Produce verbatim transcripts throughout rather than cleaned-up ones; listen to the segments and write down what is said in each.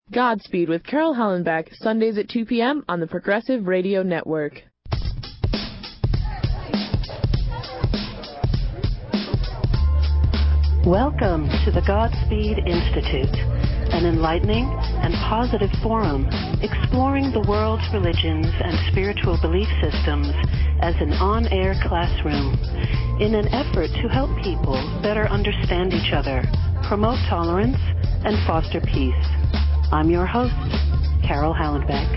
Godspeed with Carol Hallenbeck, Sundays at two p.m. on the Progressive Radio Network. Welcome to the Godspeed Institute, an enlightening and positive forum exploring the world's religions and spiritual belief systems as an on-air classroom in an effort to help people better understand each other, promote tolerance, and foster peace. I'm your host, Carol Hallenbeck.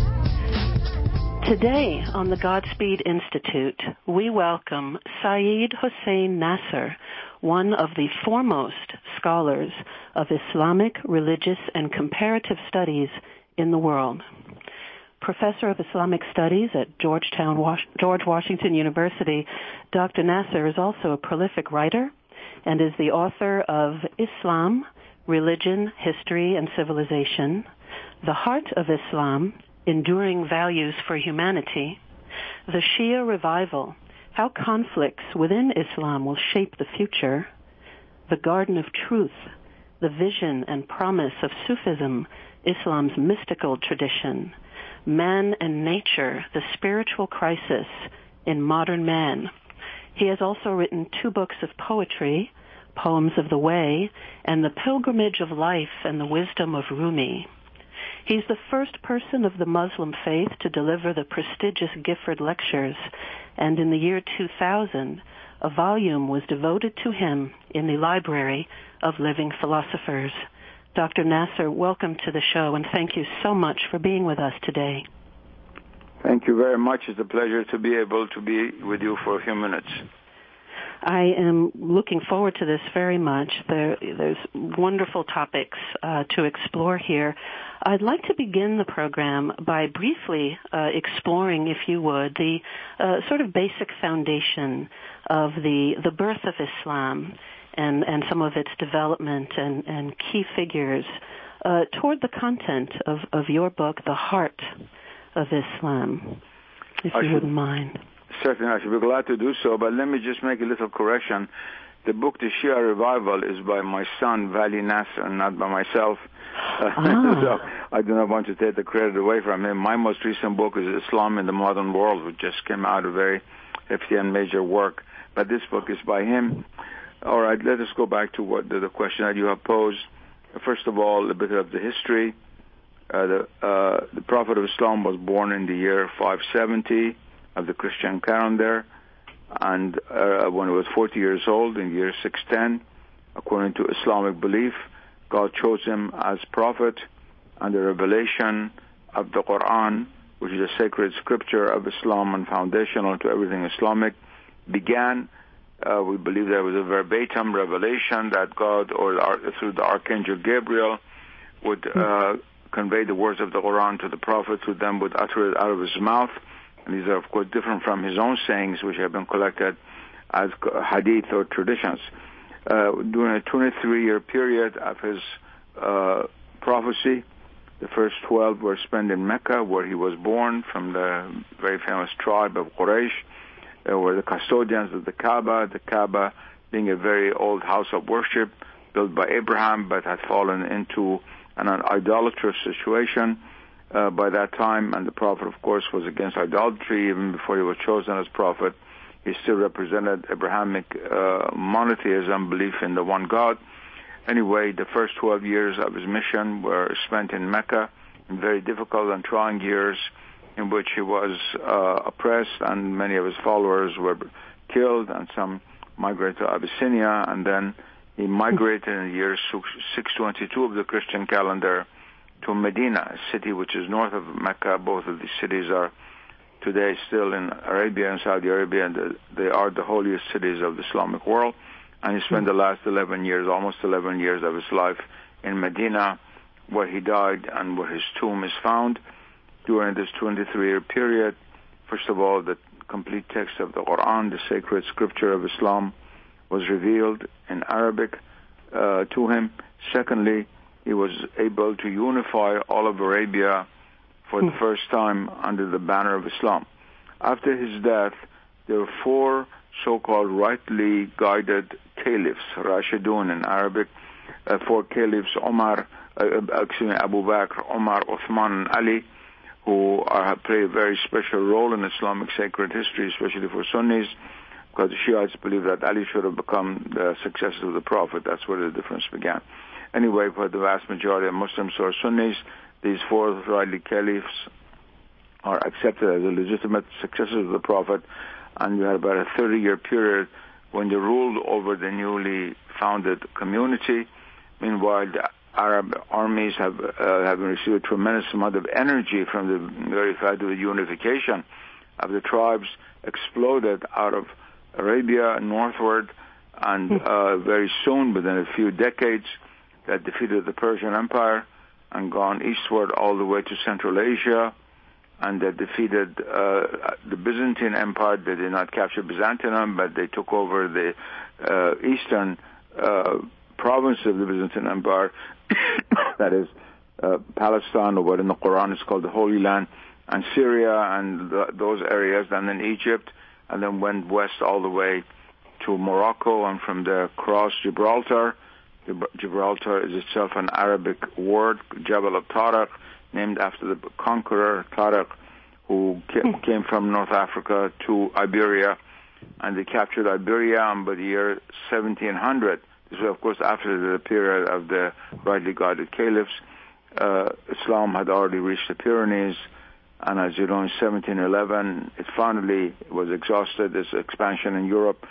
Today on the Godspeed Institute, we welcome Saeed Hossein Nasr, one of the foremost scholars of Islamic, religious, and comparative studies in the world. Professor of Islamic Studies at Georgetown, Was- George Washington University, Doctor Nasr is also a prolific writer and is the author of Islam, Religion, History, and Civilization, The Heart of Islam, Enduring Values for Humanity, The Shia Revival, How Conflicts Within Islam Will Shape the Future, The Garden of Truth, The Vision and Promise of Sufism, Islam's mystical tradition, Man and Nature, The Spiritual Crisis in Modern Man. He has also written two books of poetry, Poems of the Way, and The Pilgrimage of Life and the Wisdom of Rumi. He's the first person of the Muslim faith to deliver the prestigious Gifford Lectures, and in the year two thousand, a volume was devoted to him in the Library of Living Philosophers. Doctor Nasr, welcome to the show, and thank you so much for being with us today. Thank you very much. It's a pleasure to be able to be with you for a few minutes. I am looking forward to this very much. There, there's wonderful topics uh, to explore here. I'd like to begin the program by briefly uh, exploring, if you would, the uh, sort of basic foundation of the, the birth of Islam and, and some of its development and, and key figures uh, toward the content of, of your book, The Heart of Islam, if I you should, wouldn't mind. Certainly, I should be glad to do so, but let me just make a little correction. The book, The Shia Revival, is by my son, Vali Nasr, not by myself. Ah. So I do not want to take the credit away from him. My most recent book is Islam in the Modern World, which just came out, a very hefty and major work. But this book is by him. All right, let us go back to what the, the question that you have posed. First of all, a bit of the history. Uh, the, uh, the Prophet of Islam was born in the year five seventy of the Christian calendar, and uh, when he was forty years old, in the year six ten, according to Islamic belief, God chose him as prophet, and the revelation of the Quran, which is a sacred scripture of Islam and foundational to everything Islamic, began. Uh, we believe there was a verbatim revelation that God, or through the Archangel Gabriel, would uh, convey the words of the Quran to the Prophet, who then would utter it out of his mouth. And these are, of course, different from his own sayings, which have been collected as hadith or traditions. Uh, during a twenty-three-year period of his uh, prophecy, the first twelve were spent in Mecca, where he was born, from the very famous tribe of Quraysh. They were the custodians of the Kaaba, the Kaaba being a very old house of worship built by Abraham, but had fallen into an idolatrous situation uh, by that time. And the Prophet, of course, was against idolatry. Even before he was chosen as prophet, he still represented Abrahamic uh, monotheism, belief in the one God. Anyway, the first twelve years of his mission were spent in Mecca, in very difficult and trying years, in which he was uh, oppressed, and many of his followers were killed, and some migrated to Abyssinia, and then he migrated in the year six twenty-two of the Christian calendar to Medina, a city which is north of Mecca. Both of these cities are today still in Arabia and Saudi Arabia, and they are the holiest cities of the Islamic world. And he spent the last eleven years, almost eleven years of his life in Medina, where he died and where his tomb is found. During this twenty-three-year period, first of all, the complete text of the Quran, the sacred scripture of Islam, was revealed in Arabic uh, to him. Secondly, he was able to unify all of Arabia for the first time under the banner of Islam. After his death, there were four so-called rightly guided caliphs, Rashidun in Arabic, uh, four caliphs, Omar, uh, excuse me, Abu Bakr, Omar, Uthman, and Ali, who are, play a very special role in Islamic sacred history, especially for Sunnis, because the Shiites believe that Ali should have become the successor of the Prophet. That's where the difference began. Anyway, for the vast majority of Muslims who are Sunnis, these four Rashidun caliphs are accepted as the legitimate successors of the Prophet, and you had about a thirty-year period when they ruled over the newly founded community. Meanwhile, the Arab armies have uh, have received a tremendous amount of energy from the very fact of the unification of the tribes, exploded out of Arabia northward, and uh, very soon, within a few decades, that defeated the Persian Empire and gone eastward all the way to Central Asia, and that defeated uh, the Byzantine Empire. They did not capture Byzantium, but they took over the uh, eastern uh, province of the Byzantine Empire, that is uh, Palestine, or what in the Quran is called the Holy Land, and Syria and the, those areas, and then Egypt, and then went west all the way to Morocco, and from there crossed Gibraltar. Gibraltar is itself an Arabic word, Jabal al-Tariq, named after the conqueror Tariq, who came from North Africa to Iberia, and they captured Iberia by the year seventeen hundred. This was, of course, after the period of the rightly guided caliphs. Uh, Islam had already reached the Pyrenees, and as you know, in seventeen eleven, it finally was exhausted, this expansion in Europe,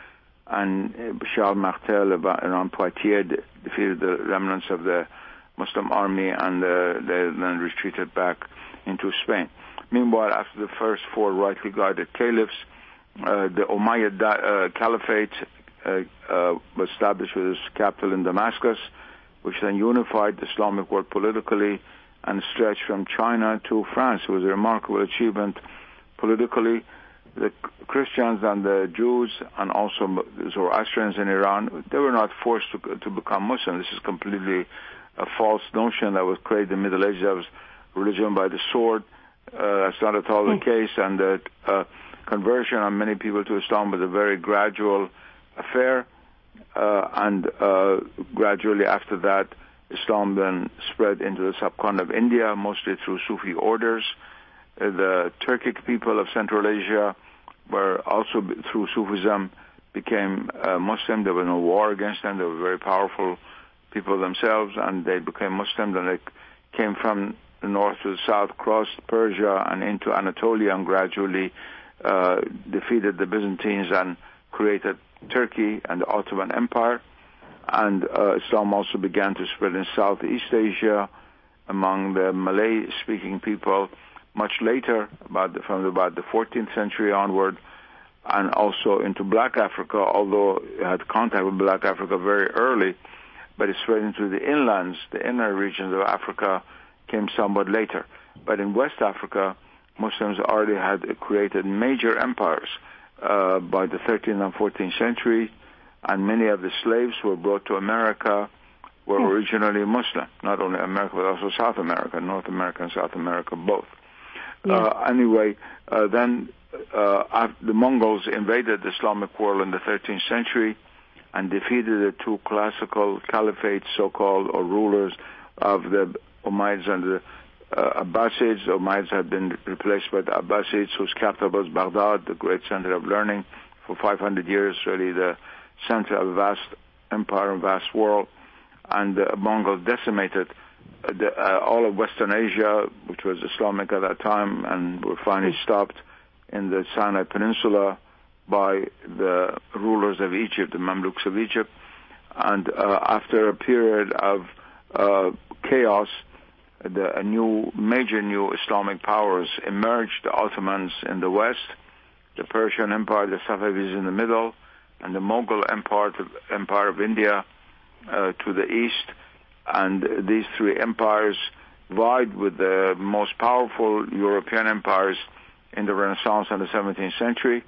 and Charles Martel around Poitiers defeated the remnants of the Muslim army, and uh, they then retreated back into Spain. Meanwhile, after the first four rightly guided caliphs, uh, the Umayyad uh, Caliphate uh, uh, was established with its capital in Damascus, which then unified the Islamic world politically and stretched from China to France. It was a remarkable achievement politically. The Christians and the Jews and also the Zoroastrians in Iran, they were not forced to, to become Muslim. This is completely a false notion that was created in the Middle Ages. That was religion by the sword. Uh, that's not at all the case. And the uh, conversion of many people to Islam was a very gradual affair. Uh, and uh, gradually after that, Islam then spread into the subcontinent of India, mostly through Sufi orders. The Turkic people of Central Asia were also, through Sufism, became uh, Muslim. There was no war against them. They were very powerful people themselves, and they became Muslim. Then they came from the north to the south, crossed Persia and into Anatolia, and gradually uh, defeated the Byzantines and created Turkey and the Ottoman Empire. And uh, Islam also began to spread in Southeast Asia among the Malay-speaking people much later, about the, from about the fourteenth century onward, and also into Black Africa, although it had contact with Black Africa very early, but it spread into the inlands, the inner regions of Africa came somewhat later. But in West Africa, Muslims already had created major empires uh, by the thirteenth and fourteenth century, and many of the slaves who were brought to America were yeah. originally Muslim, not only America, but also South America, North America and South America, both. Yeah. Uh, anyway, uh, then uh, after the Mongols invaded the Islamic world in the thirteenth century and defeated the two classical caliphates, so-called, or rulers of the Umayyads and the uh, Abbasids. The Umayyads had been replaced by the Abbasids, whose capital was Baghdad, the great center of learning for five hundred years, really the center of a vast empire and vast world. And the Mongols decimated The, uh, all of Western Asia, which was Islamic at that time, and were finally stopped in the Sinai Peninsula by the rulers of Egypt, the Mamluks of Egypt. And uh, after a period of uh, chaos, the, a new, major new Islamic powers emerged: the Ottomans in the west, the Persian Empire, the Safavids in the middle, and the Mughal Empire, Empire of India uh, to the east. And these three empires vied with the most powerful European empires in the Renaissance and the seventeenth century.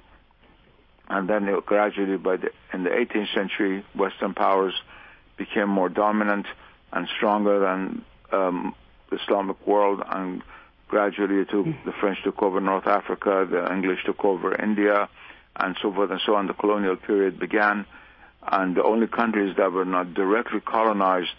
And then gradually, by the, in the eighteenth century, Western powers became more dominant and stronger than um, the Islamic world. And gradually, took, the French took over North Africa, the English took over India, and so forth and so on. The colonial period began, and the only countries that were not directly colonized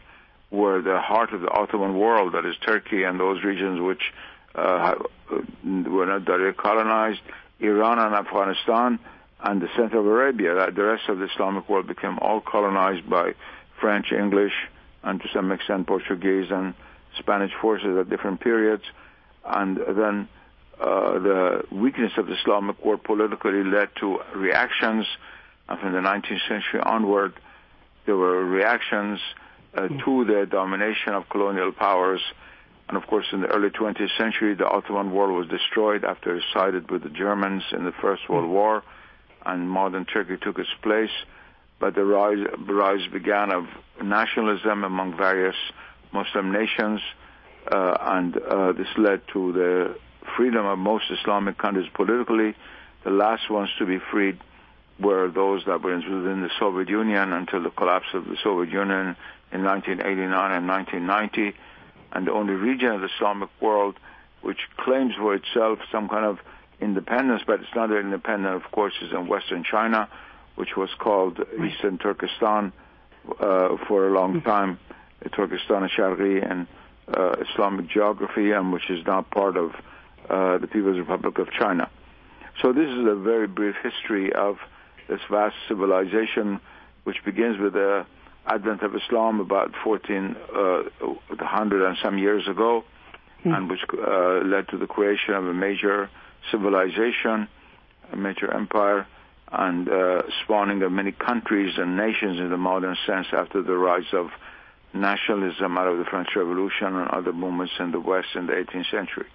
were the heart of the Ottoman world, that is Turkey and those regions which uh, were not directly colonized, Iran and Afghanistan, and the center of Arabia. The rest of the Islamic world became all colonized by French, English, and to some extent Portuguese and Spanish forces at different periods. And then uh, the weakness of the Islamic world politically led to reactions. And from the nineteenth century onward, there were reactions uh, to the domination of colonial powers. And of course, in the early twentieth century, the Ottoman world was destroyed after it sided with the Germans in the First World War, and modern Turkey took its place. But the rise, rise began of nationalism among various Muslim nations, uh, and uh, this led to the freedom of most Islamic countries politically. The last ones to be freed were those that were within the Soviet Union until the collapse of the Soviet Union in nineteen eighty-nine and nineteen ninety. And the only region of the Islamic world which claims for itself some kind of independence, but it's not independent, of course, is in Western China, which was called Eastern Turkestan uh, for a long time, Turkestan Sharqi and uh, Islamic geography, and which is now part of uh, the People's Republic of China. So this is a very brief history of this vast civilization, which begins with the advent of Islam about fourteen hundred and some years ago, mm. and which uh, led to the creation of a major civilization, a major empire, and uh, spawning of many countries and nations in the modern sense after the rise of nationalism out of the French Revolution and other movements in the West in the eighteenth century.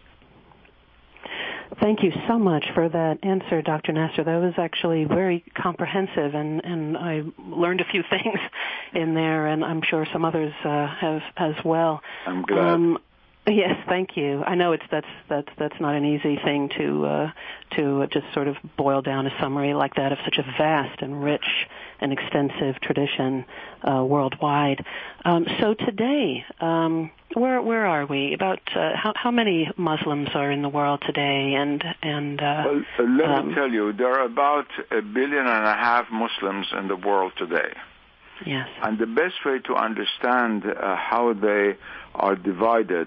Thank you so much for that answer, Doctor Nasser. That was actually very comprehensive, and, and I learned a few things in there, and I'm sure some others uh, have as well. I'm glad. Um, Yes, thank you. I know it's that's that's that's not an easy thing to uh, to just sort of boil down a summary like that of such a vast and rich and extensive tradition uh, worldwide. Um, so today, um, where where are we? About uh, how how many Muslims are in the world today? And and uh, well, uh, let um, me tell you, there are about a billion and a half Muslims in the world today. Yes. And the best way to understand uh, how they are divided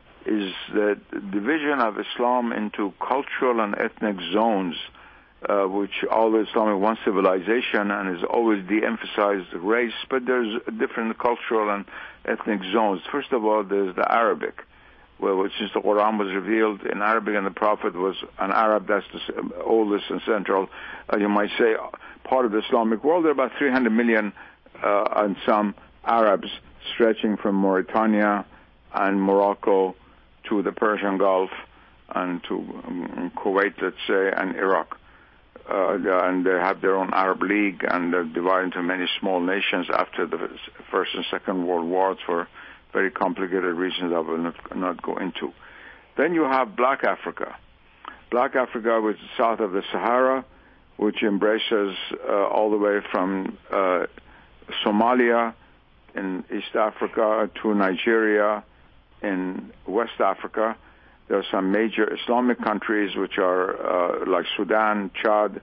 is the division of Islam into cultural and ethnic zones, uh, which always Islamic one civilization and is always de-emphasized race, but there's different cultural and ethnic zones. First of all, there's the Arabic, well, which since the Quran was revealed in Arabic and the Prophet was an Arab, that's the oldest and central, uh, you might say, part of the Islamic world. There are about three hundred million uh, and some Arabs stretching from Mauritania and Morocco to the Persian Gulf and to um, Kuwait, let's say, and Iraq. Uh, and they have their own Arab League, and they're divided into many small nations after the First and Second World Wars for very complicated reasons I will not, not go into. Then you have Black Africa. Black Africa, which is south of the Sahara, which embraces uh, all the way from uh, Somalia in East Africa to Nigeria in West Africa. There are some major Islamic countries which are uh, like Sudan, Chad,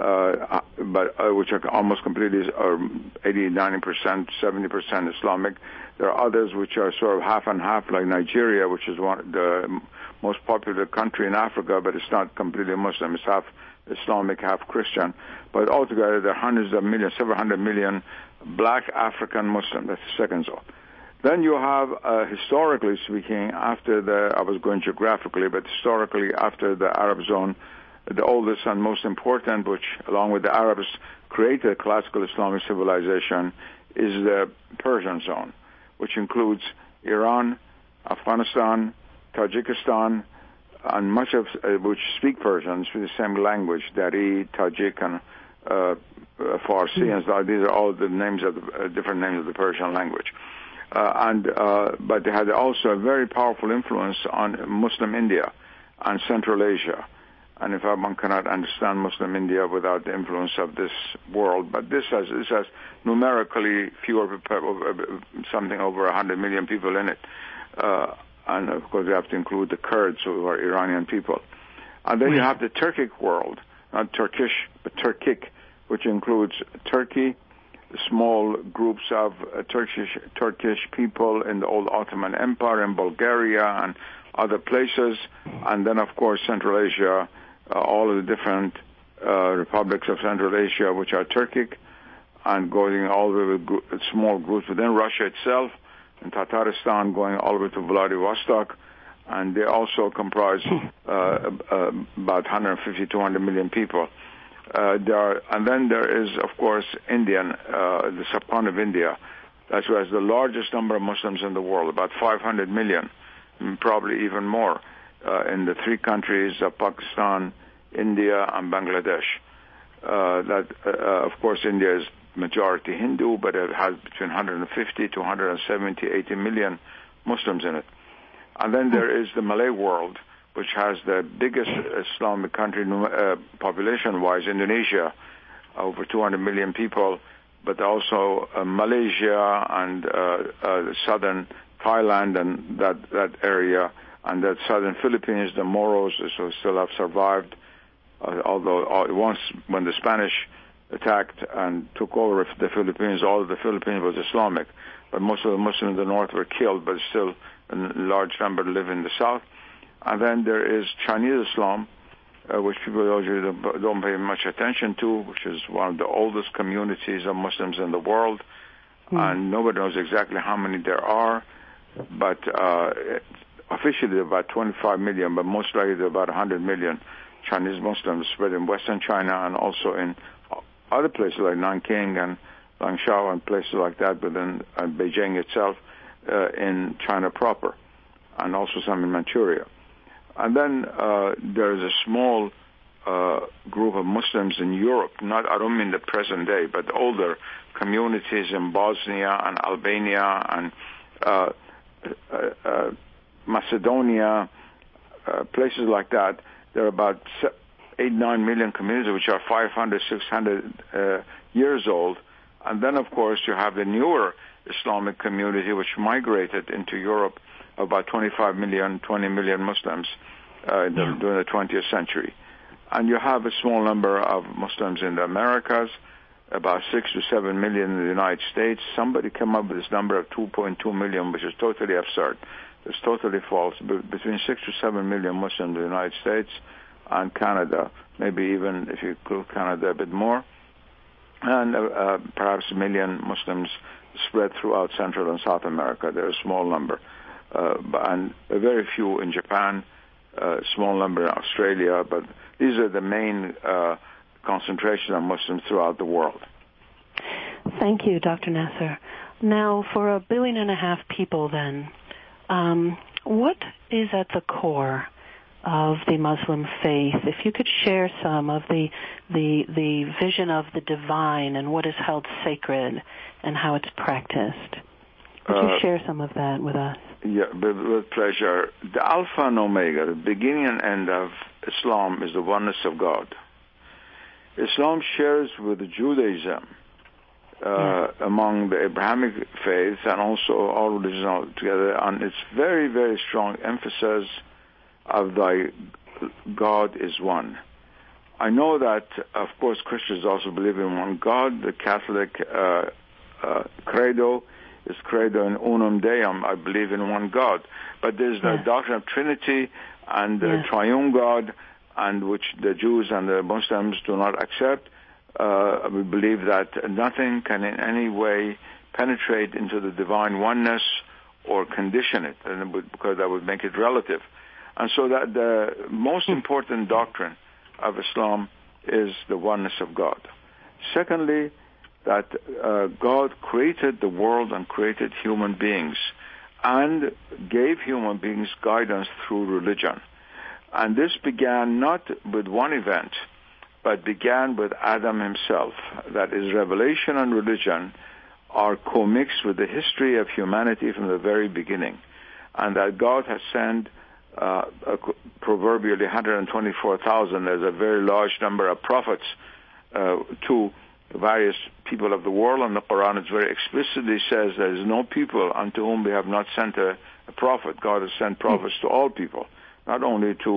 uh, but uh, which are almost completely uh, eighty, ninety percent, seventy percent Islamic. There are others which are sort of half and half, like Nigeria, which is one the most popular country in Africa, but it's not completely Muslim. It's half Islamic, half Christian. But altogether, there are hundreds of millions, several hundred million black African Muslims. That's the second zone. Then you have, uh, historically speaking, after the, I was going geographically, but historically after the Arab zone, the oldest and most important, which along with the Arabs created classical Islamic civilization, is the Persian zone, which includes Iran, Afghanistan, Tajikistan, and much of uh, which speak Persian, speak the same language, Dari, Tajik, and uh, uh, Farsi, mm-hmm. and so these are all the names of the uh, different names of the Persian language. Uh, and uh, but they had also a very powerful influence on Muslim India and Central Asia. And in fact, one cannot understand Muslim India without the influence of this world. But this has this has numerically fewer, something over one hundred million people in it. Uh, and of course, you have to include the Kurds, who are Iranian people. And then you have the Turkic world, not Turkish, but Turkic, which includes Turkey, small groups of uh, Turkish Turkish people in the old Ottoman Empire in Bulgaria and other places, and then of course Central Asia, uh, all of the different uh, republics of Central Asia which are Turkic, and going all the way with gr- small groups within Russia itself, and Tatarstan going all the way to Vladivostok, and they also comprise uh, uh, about one hundred fifty to two hundred million people. Uh, there are, and then there is, of course, Indian, uh, the subcontinent of India. That's who has the largest number of Muslims in the world, about five hundred million, probably even more, uh, in the three countries of Pakistan, India, and Bangladesh. Uh, that, uh, of course, India is majority Hindu, but it has between one hundred fifty to one hundred seventy, eighty million Muslims in it. And then there is the Malay world, which has the biggest Islamic country uh, population-wise, Indonesia, over two hundred million people, but also uh, Malaysia and uh, uh, southern Thailand and that, that area, and that southern Philippines, the Moros so still have survived, uh, although uh, once when the Spanish attacked and took over the Philippines, all of the Philippines was Islamic, but most of the Muslims in the north were killed, but still a large number live in the south. And then there is Chinese Islam, uh, which people usually don't pay much attention to, which is one of the oldest communities of Muslims in the world. Mm. And nobody knows exactly how many there are, but uh, officially there are about twenty-five million, but most likely there are about one hundred million Chinese Muslims spread in Western China and also in other places like Nanking and Langshao and places like that within uh, Beijing itself, uh, in China proper, and also some in Manchuria. And then uh, there is a small uh, group of Muslims in Europe, not, I don't mean the present day, but older communities in Bosnia and Albania and uh, uh, uh, Macedonia, uh, places like that. There are about eight, nine million communities which are five hundred, six hundred uh, years old. And then, of course, you have the newer Islamic community which migrated into Europe, about twenty-five million, twenty million Muslims uh, in the, yeah. during the twentieth century. And you have a small number of Muslims in the Americas, about six to seven million in the United States. Somebody came up with this number of two point two million, which is totally absurd. It's totally false. Be- between six to seven million Muslims in the United States and Canada, maybe even if you include Canada a bit more, and uh, uh, perhaps a million Muslims spread throughout Central and South America. They're a small number. Uh, and very few in Japan, a uh, small number in Australia, but these are the main uh, concentration of Muslims throughout the world. Thank you, Doctor Nasser. Now, for a billion and a half people then, um, what is at the core of the Muslim faith? If you could share some of the, the, the vision of the divine and what is held sacred and how it's practiced. Would you uh, share some of that with us? Yeah, with, with pleasure. The Alpha and Omega, the beginning and end of Islam, is the oneness of God. Islam shares with Judaism uh, yeah. among the Abrahamic faiths and also all religions all together, and its very, very strong emphasis of thy God is one. I know that, of course, Christians also believe in one God. The Catholic uh, uh, credo is credo in unum deum, I believe in one God. But there's the yeah. doctrine of Trinity and the yeah. triune God, and which the Jews and the Muslims do not accept. Uh, we believe that nothing can in any way penetrate into the divine oneness or condition it, and it would, because that would make it relative. And so that the most important doctrine of Islam is the oneness of God. Secondly, that uh, God created the world and created human beings and gave human beings guidance through religion. And this began not with one event, but began with Adam himself. That is, revelation and religion are co-mixed with the history of humanity from the very beginning. And that God has sent uh, proverbially one hundred twenty-four thousand, there's a very large number of prophets uh, to various people of the world, and the Quran is very explicitly says there is no people unto whom we have not sent a, a prophet. God has sent prophets to all people, not only to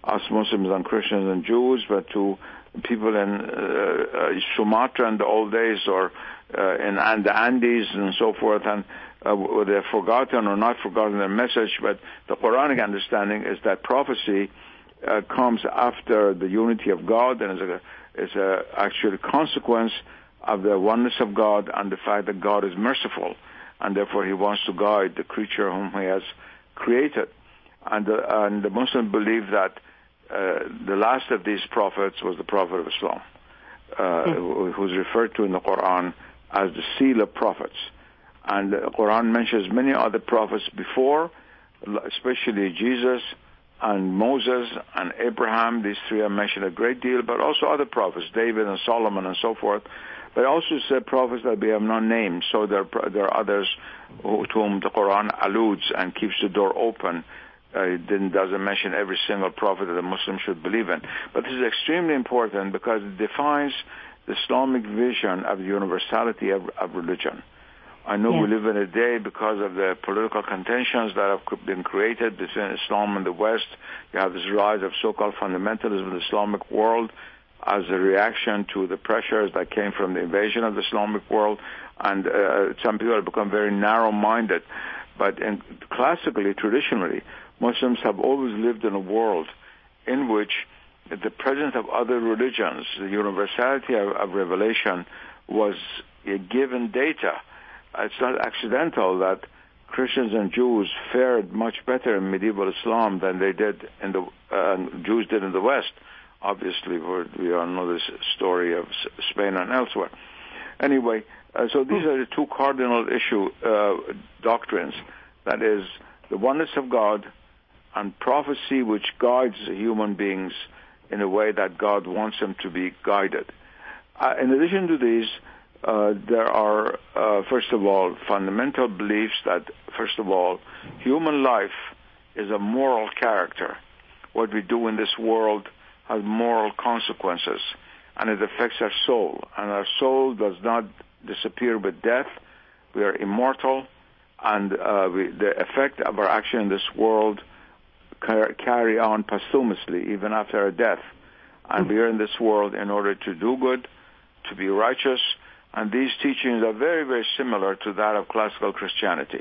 us Muslims and Christians and Jews, but to people in uh, uh, Sumatra in the old days, or uh, in and the Andes and so forth, and uh, whether they've forgotten or not forgotten their message. But the Quranic understanding is that prophecy uh, comes after the unity of God, and is a is a actual consequence of the oneness of God and the fact that God is merciful, and therefore He wants to guide the creature whom He has created. And the, and the Muslims believe that uh, the last of these prophets was the Prophet of Islam, uh, mm. who's referred to in the Quran as the seal of prophets. And the Quran mentions many other prophets before, especially Jesus and Moses and Abraham. These three are mentioned a great deal, but also other prophets, David and Solomon and so forth. But also said prophets that we have not named, so there, there are others who, to whom the Quran alludes and keeps the door open. Uh, it didn't, doesn't mention every single prophet that a Muslim should believe in. But this is extremely important because it defines the Islamic vision of the universality of, of religion. I know yes. we live in a day, because of the political contentions that have been created between Islam and the West, you have this rise of so-called fundamentalism in the Islamic world as a reaction to the pressures that came from the invasion of the Islamic world. And uh, some people have become very narrow-minded. But in, classically, traditionally, Muslims have always lived in a world in which the presence of other religions, the universality of, of revelation, was a given data. It's not accidental that Christians and Jews fared much better in medieval Islam than they did in the uh, Jews did in the West. Obviously, we all know this story of Spain and elsewhere. Anyway, uh, so these are the two cardinal issue uh, doctrines. That is, the oneness of God and prophecy, which guides human beings in a way that God wants them to be guided. Uh, in addition to these, uh, there are, uh, first of all, fundamental beliefs that, first of all, human life is a moral character. What we do in this world has moral consequences, and it affects our soul. And our soul does not disappear with death. We are immortal, and uh, we, the effect of our action in this world car- carry on posthumously, even after our death. And we are in this world in order to do good, to be righteous, and these teachings are very, very similar to that of classical Christianity.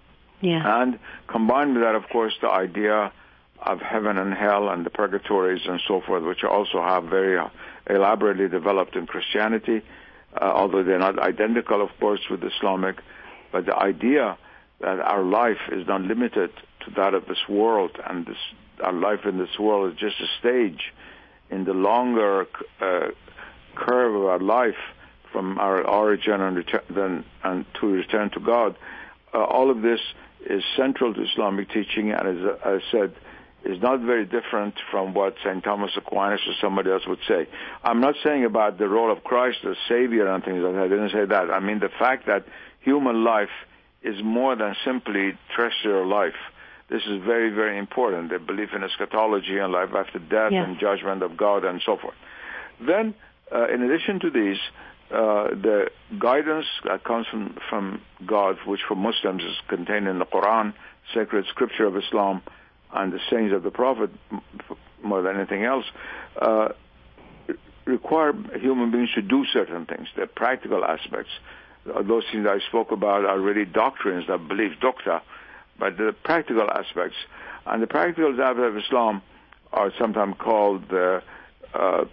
Yeah. And combined with that, of course, the idea of heaven and hell and the purgatories and so forth, which also have very elaborately developed in Christianity, uh, although they're not identical, of course, with Islamic. But the idea that our life is not limited to that of this world, and this, our life in this world is just a stage in the longer uh, curve of our life from our origin and, return, then, and to return to God. Uh, all of this is central to Islamic teaching, and as I said, is not very different from what Saint Thomas Aquinas or somebody else would say. I'm not saying about the role of Christ as Savior and things like that. I didn't say that. I mean the fact that human life is more than simply terrestrial life. This is very, very important. The belief in eschatology and life after death yeah. and judgment of God and so forth. Then, uh, in addition to these, uh, the guidance that comes from, from God, which for Muslims is contained in the Quran, sacred scripture of Islam, and the sayings of the Prophet, more than anything else, uh, require human beings to do certain things. They're practical aspects. Those things I spoke about are really doctrines, that belief, docta, but the practical aspects. And the practical aspects of Islam are sometimes called the uh,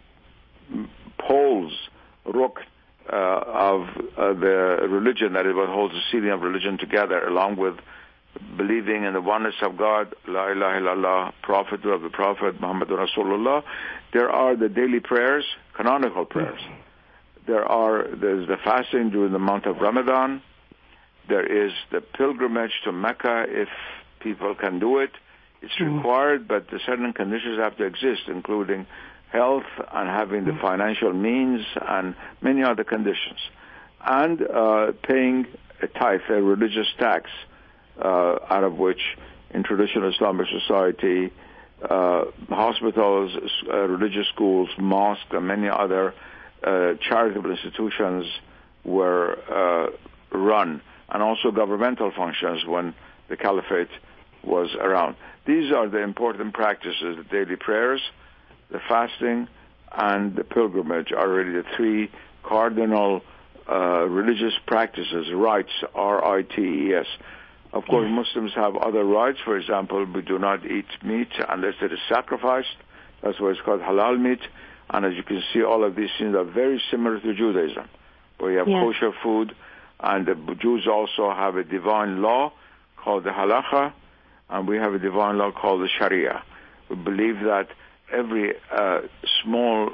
poles, ruk, uh, of uh, the religion, that is what holds the ceiling of religion together, along with believing in the oneness of God, La ilaha illallah, Prophet of the Prophet, Muhammadun Rasulullah. There are the daily prayers, canonical prayers. There are, there's the fasting during the month of Ramadan. There is the pilgrimage to Mecca if people can do it. It's required, but the certain conditions have to exist, including health and having the financial means and many other conditions. And uh, paying a tithe, a religious tax, Uh, out of which, in traditional Islamic society, uh, hospitals, uh, religious schools, mosques, and many other uh, charitable institutions were uh, run, and also governmental functions when the caliphate was around. These are the important practices: the daily prayers, the fasting, and the pilgrimage are really the three cardinal uh, religious practices, rites, R I T E S. Of course, yes. Muslims have other rites. For example, we do not eat meat unless it is sacrificed. That's why it's called halal meat. And as you can see, all of these things are very similar to Judaism, where you have yes. kosher food, and the Jews also have a divine law called the halakha, and we have a divine law called the sharia. We believe that every uh, small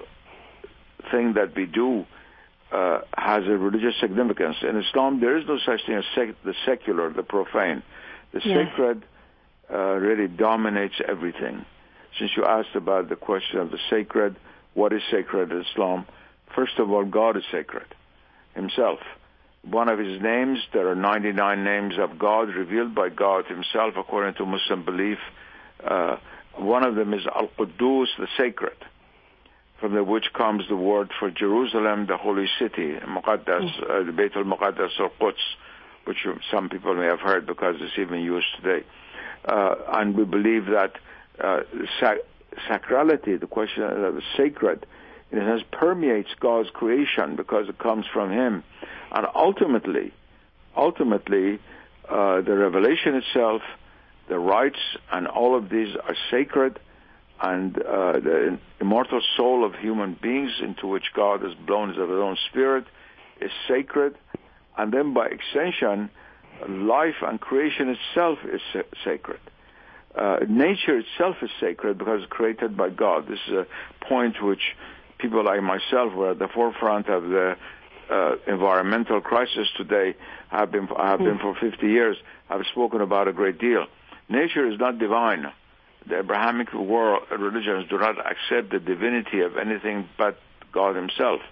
thing that we do uh, has a religious significance. In Islam, there is no such thing as sec- the secular, the profane. The yes. sacred uh, really dominates everything. Since you asked about the question of the sacred, what is sacred in Islam? First of all, God is sacred himself. One of his names, there are ninety-nine names of God revealed by God himself according to Muslim belief. Uh, one of them is Al-Quddus, the sacred, from the which comes the word for Jerusalem, the holy city, Muqaddas, uh, the Beit al-Muqaddas or Quds, which some people may have heard because it's even used today. Uh, and we believe that uh, sac- sacrality, the question of the sacred, in a sense permeates God's creation because it comes from him. And ultimately, ultimately, uh, the revelation itself, the rites, and all of these are sacred, and uh, the immortal soul of human beings into which God has blown his own spirit is sacred. And then by extension, life and creation itself is sa- sacred. Uh, nature itself is sacred because it's created by God. This is a point which people like myself who are at the forefront of the uh, environmental crisis today have been have been for fifty years, have spoken about a great deal. Nature is not divine. The Abrahamic world religions do not accept the divinity of anything but God himself.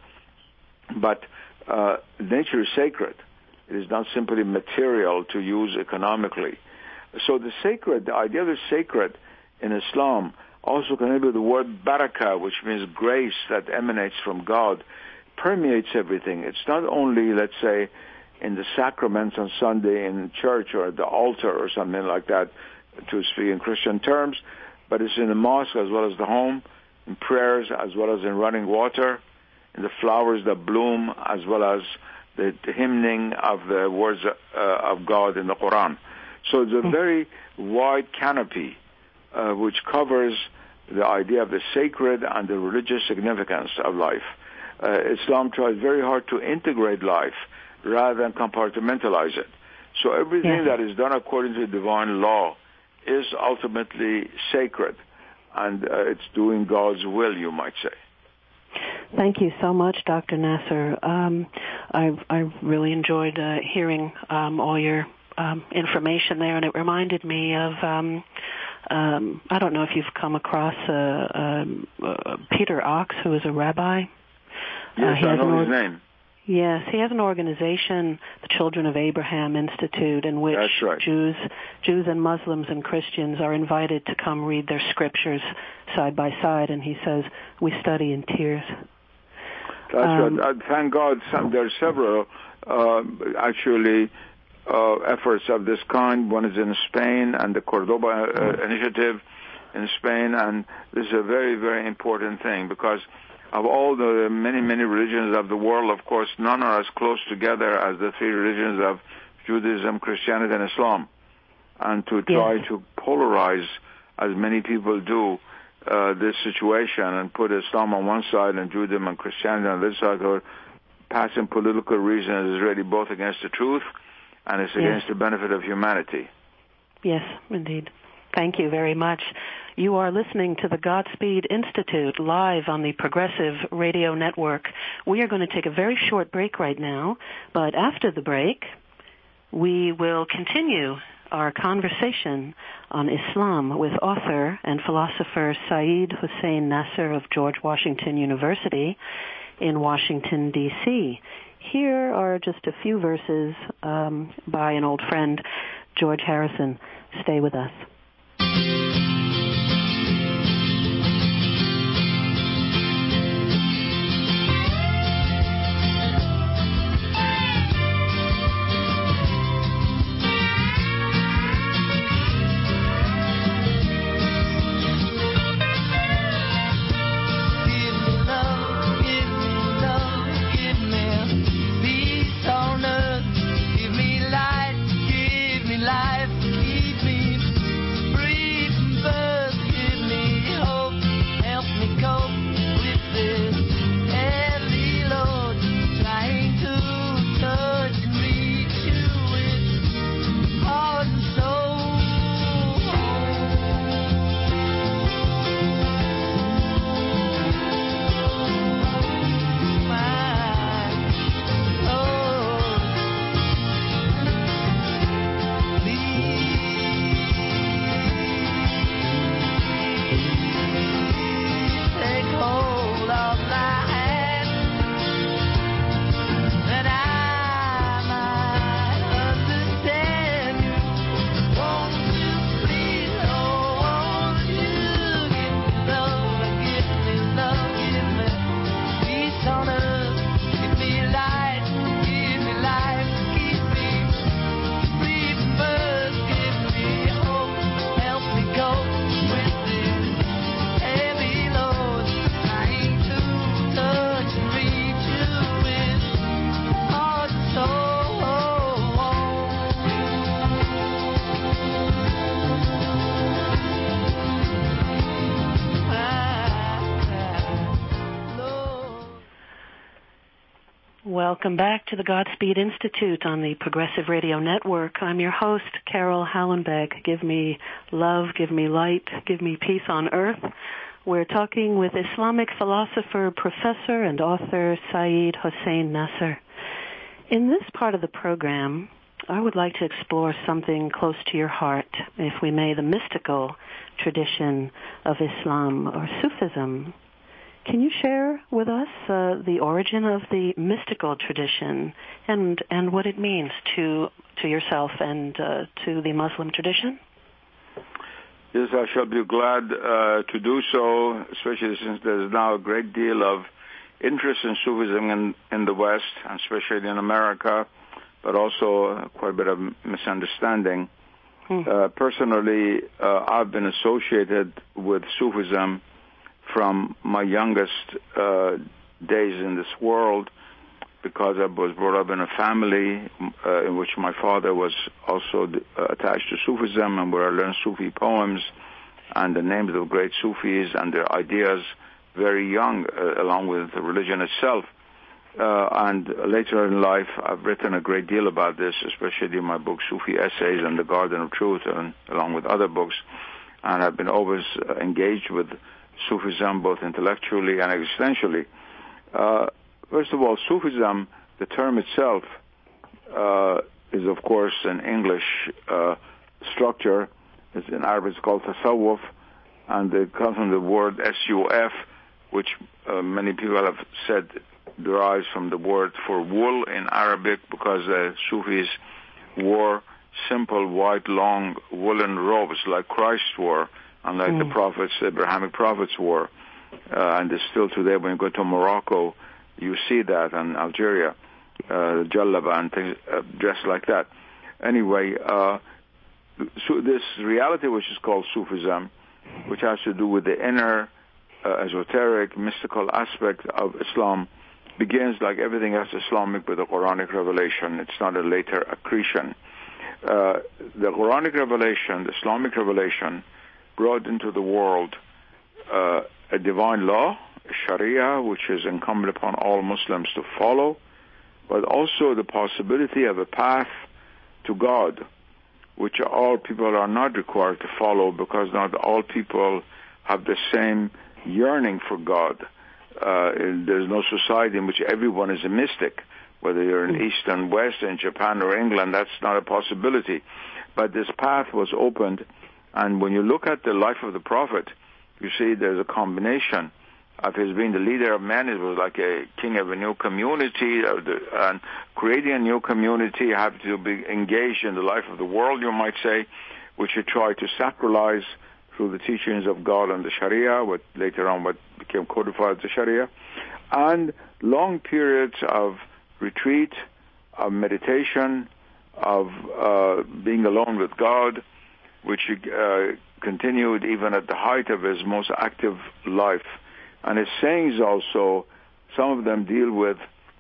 But uh, nature is sacred. It is not simply material to use economically. So the sacred, the idea of the sacred in Islam also connected with the word barakah, which means grace that emanates from God, permeates everything. It's not only, let's say, in the sacraments on Sunday in church or at the altar or something like that, to speak in Christian terms, but it's in the mosque as well as the home, in prayers as well as in running water, in the flowers that bloom as well as the, the hymning of the words uh, of God in the Quran. So it's a very wide canopy uh, which covers the idea of the sacred and the religious significance of life. Uh, Islam tries very hard to integrate life rather than compartmentalize it. So everything yeah. that is done according to divine law is ultimately sacred, and uh, it's doing God's will, you might say. Thank you so much, Doctor Nasser. Um, I, I really enjoyed uh, hearing um, all your um, information there, and it reminded me of, um, um, I don't know if you've come across uh, uh, uh, Peter Ox, who is a rabbi. Yes, uh, I know or- his name. Yes, he has an organization, the Children of Abraham Institute, in which right. Jews, Jews and Muslims and Christians are invited to come read their scriptures side by side, and he says, we study in tears. That's um, right. Uh, thank God some, there are several, uh, actually, uh, efforts of this kind. One is in Spain, and the Cordoba uh, initiative in Spain, and this is a very, very important thing because of all the many, many religions of the world, of course, none are as close together as the three religions of Judaism, Christianity, and Islam. And to try yes. to polarize, as many people do, uh, this situation and put Islam on one side and Judaism and Christianity on the other side, or passing political reasons, is really both against the truth and it's against yes. the benefit of humanity. Yes, indeed. Thank you very much. You are listening to the Godspeed Institute live on the Progressive Radio Network. We are going to take a very short break right now, but after the break, we will continue our conversation on Islam with author and philosopher Saeed Hossein Nasr of George Washington University in Washington, D C Here are just a few verses um, by an old friend, George Harrison. Stay with us. Welcome back to the Godspeed Institute on the Progressive Radio Network. I'm your host, Carol Hallenbeck. Give me love, give me light, give me peace on earth. We're talking with Islamic philosopher, professor, and author Saeed Hossein Nasr. In this part of the program, I would like to explore something close to your heart, if we may, the mystical tradition of Islam or Sufism. Can you share with us uh, the origin of the mystical tradition and and what it means to to yourself and uh, to the Muslim tradition? Yes, I shall be glad uh, to do so, especially since there's now a great deal of interest in Sufism in, in the West, and especially in America, but also quite a bit of misunderstanding. Hmm. Uh, personally, uh, I've been associated with Sufism from my youngest uh, days in this world, because I was brought up in a family uh, in which my father was also uh, attached to Sufism, and where I learned Sufi poems and the names of great Sufis and their ideas very young, uh, along with the religion itself. Uh, and later in life, I've written a great deal about this, especially in my book Sufi Essays and The Garden of Truth, and along with other books. And I've been always uh, engaged with Sufism, both intellectually and existentially. Uh, first of all, Sufism, the term itself, uh, is of course an English uh, structure. It's in Arabic it's called tasawwuf, and it comes from the word S U F, which uh, many people have said derives from the word for wool in Arabic, because the Sufis wore simple white long woolen robes like Christ wore, unlike mm. the prophets, the Abrahamic prophets wore. Uh, and it's still today, when you go to Morocco, you see that, and Algeria, uh, Jallaba and things uh, dressed like that. Anyway, uh, so this reality which is called Sufism, which has to do with the inner uh, esoteric, mystical aspect of Islam, begins like everything else Islamic with the Quranic revelation. It's not a later accretion. Uh, the Quranic revelation, the Islamic revelation, brought into the world uh, a divine law, Sharia, which is incumbent upon all Muslims to follow, but also the possibility of a path to God, which all people are not required to follow, because not all people have the same yearning for God. Uh, there's no society in which everyone is a mystic, whether you're in East and West, in Japan or England. That's not a possibility. But this path was opened. And when you look at the life of the Prophet, you see there's a combination of his being the leader of men. It was like a king of a new community, uh, the, and creating a new community, have to be engaged in the life of the world, you might say, which he tried to sacralize through the teachings of God and the Sharia, what later on what became codified as the Sharia, and long periods of retreat, of meditation, of uh, being alone with God, which uh, continued even at the height of his most active life. And his sayings also, some of them deal with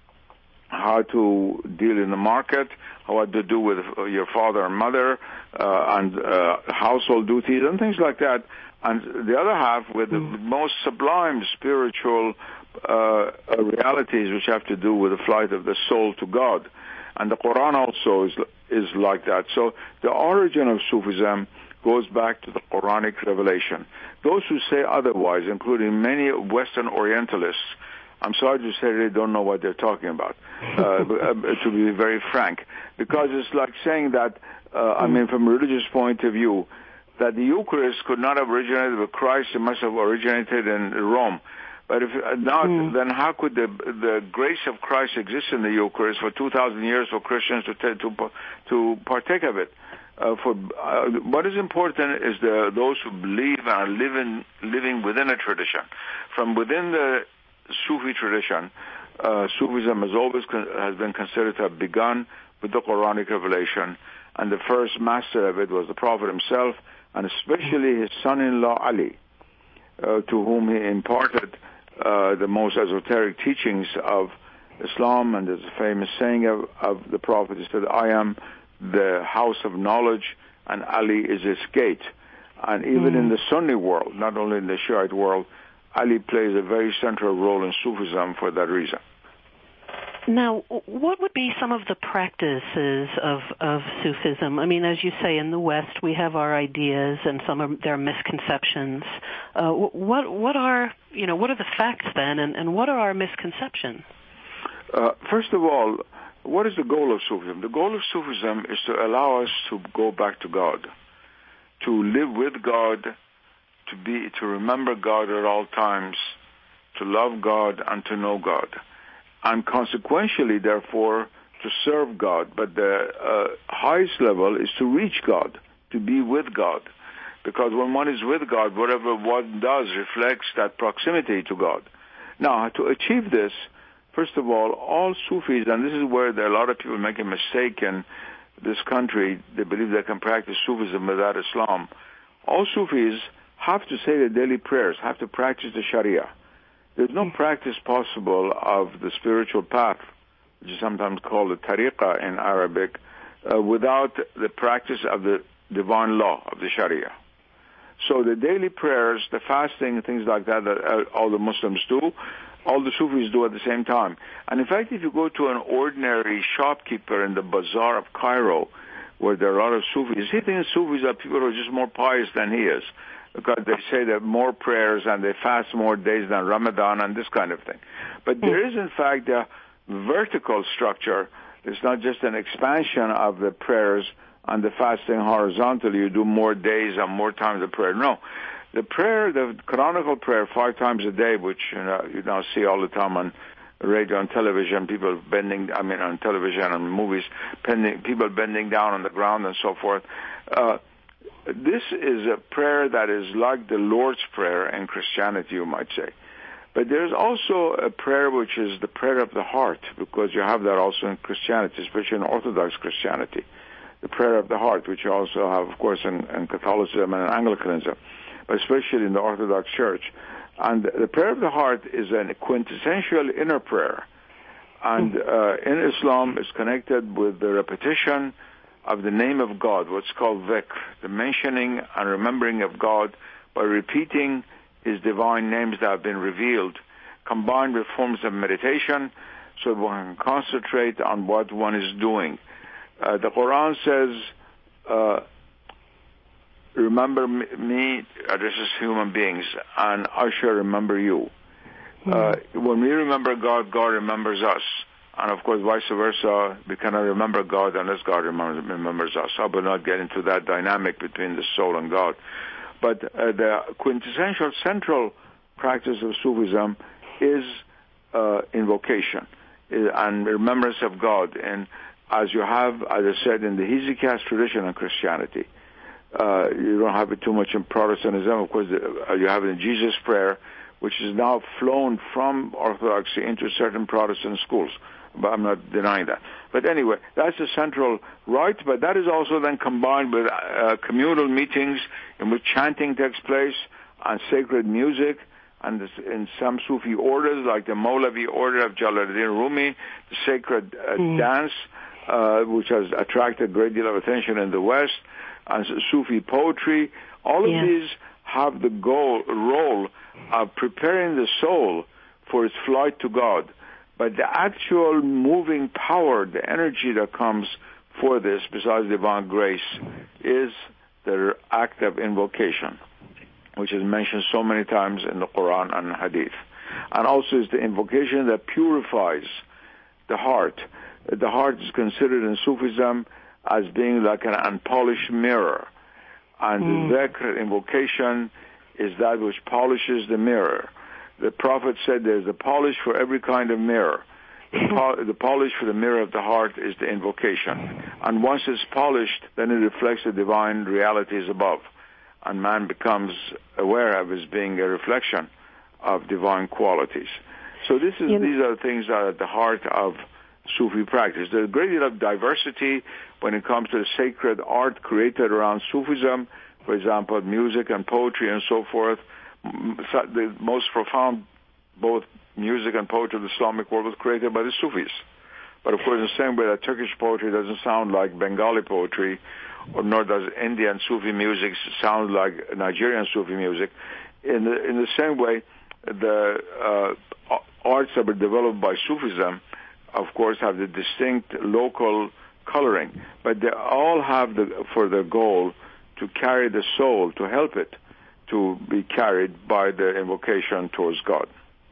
how to deal in the market, what to do with your father and mother, uh, and uh, household duties and things like that. And the other half with the mm. most sublime spiritual uh, realities, which have to do with the flight of the soul to God. And the Quran also is is like that. So the origin of Sufism goes back to the Quranic revelation. Those who say otherwise, including many Western Orientalists, I'm sorry to say they don't know what they're talking about, uh, to be very frank, because it's like saying that, uh, I mean, from a religious point of view, that the Eucharist could not have originated with Christ, it must have originated in Rome. But if not, mm. then how could the the grace of Christ exist in the Eucharist for two thousand years for Christians to t- to to partake of it? Uh, for uh, what is important is the those who believe and are living living within a tradition. From within the Sufi tradition, uh, Sufism has always con- has been considered to have begun with the Quranic revelation, and the first master of it was the Prophet himself, and especially his son-in-law Ali, uh, to whom he imparted uh, the most esoteric teachings of Islam. And there's a famous saying of, of the Prophet. He said, "I am the house of knowledge, and Ali is its gate." And even mm. in the Sunni world, not only in the Shiite world, Ali plays a very central role in Sufism for that reason. Now, what would be some of the practices of, of Sufism? I mean, as you say, in the West, we have our ideas and some of their misconceptions. Uh, what what are you know what are the facts then, and, and what are our misconceptions? Uh, first of all, what is the goal of Sufism? The goal of Sufism is to allow us to go back to God, to live with God, to be to remember God at all times, to love God and to know God. And consequentially, therefore, to serve God. But the uh, highest level is to reach God, to be with God. Because when one is with God, whatever one does reflects that proximity to God. Now, to achieve this, first of all, all Sufis, and this is where there are a lot of people make a mistake in this country, they believe they can practice Sufism without Islam. All Sufis have to say their daily prayers, have to practice the Sharia. There's no practice possible of the spiritual path, which is sometimes called the tariqah in Arabic, uh, without the practice of the divine law of the Sharia. So the daily prayers, the fasting, things like that, that uh, all the Muslims do, all the Sufis do at the same time. And in fact, if you go to an ordinary shopkeeper in the bazaar of Cairo, where there are a lot of Sufis, he thinks Sufis are people who are just more pious than he is, because they say that more prayers and they fast more days than Ramadan and this kind of thing. But there is, in fact, a vertical structure. It's not just an expansion of the prayers and the fasting horizontally. You do more days and more times of prayer. No. The prayer, the canonical prayer, five times a day, which you know, you now see all the time on radio and television, people bending, I mean, on television and movies, bending, people bending down on the ground and so forth. Uh, This is a prayer that is like the Lord's Prayer in Christianity, you might say. But there's also a prayer which is the prayer of the heart, because you have that also in Christianity, especially in Orthodox Christianity. The prayer of the heart, which you also have, of course, in, in Catholicism and in Anglicanism, but especially in the Orthodox Church. And the prayer of the heart is a quintessential inner prayer. And uh, in Islam, it's connected with the repetition of the name of God, what's called dhikr, the mentioning and remembering of God by repeating His divine names that have been revealed, combined with forms of meditation, so one can concentrate on what one is doing. Uh, the Quran says, uh, remember me, addresses human beings, and I shall remember you. Mm-hmm. Uh, when we remember God, God remembers us. And, of course, vice versa, we cannot remember God unless God remembers, remembers us. I will not get into that dynamic between the soul and God. But uh, the quintessential central practice of Sufism is uh, invocation and remembrance of God. And as you have, as I said, in the Hesychast tradition in Christianity, uh, you don't have it too much in Protestantism. Of course, the, uh, you have it in Jesus' Prayer, which is now flown from Orthodoxy into certain Protestant schools. But I'm not denying that. But anyway, that's the central rite, but that is also then combined with uh, communal meetings in which chanting takes place and sacred music, and in some Sufi orders, like the Mawlavi order of Jalaluddin Rumi, the sacred uh, mm. dance, uh, which has attracted a great deal of attention in the West, and Sufi poetry. All of yeah. these have the goal, role of preparing the soul for its flight to God. But the actual moving power, the energy that comes for this, besides divine grace, is the act of invocation, which is mentioned so many times in the Quran and Hadith. And also is the invocation that purifies the heart. The heart is considered in Sufism as being like an unpolished mirror. And mm. the dhikr, invocation, is that which polishes the mirror. The Prophet said there's a polish for every kind of mirror. The, pol- the polish for the mirror of the heart is the invocation. And once it's polished, then it reflects the divine realities above. And man becomes aware of as being a reflection of divine qualities. So this is, yeah. these are the things that are at the heart of Sufi practice. There's a great deal of diversity when it comes to the sacred art created around Sufism, for example, music and poetry and so forth. The most profound, both music and poetry of the Islamic world was created by the Sufis. But of course, the same way that Turkish poetry doesn't sound like Bengali poetry, or nor does Indian Sufi music sound like Nigerian Sufi music. In the, in the same way, the uh, arts that were developed by Sufism of course, have the distinct local coloring, but they all have the, for their goal to carry the soul, to help it to be carried by the invocation towards God.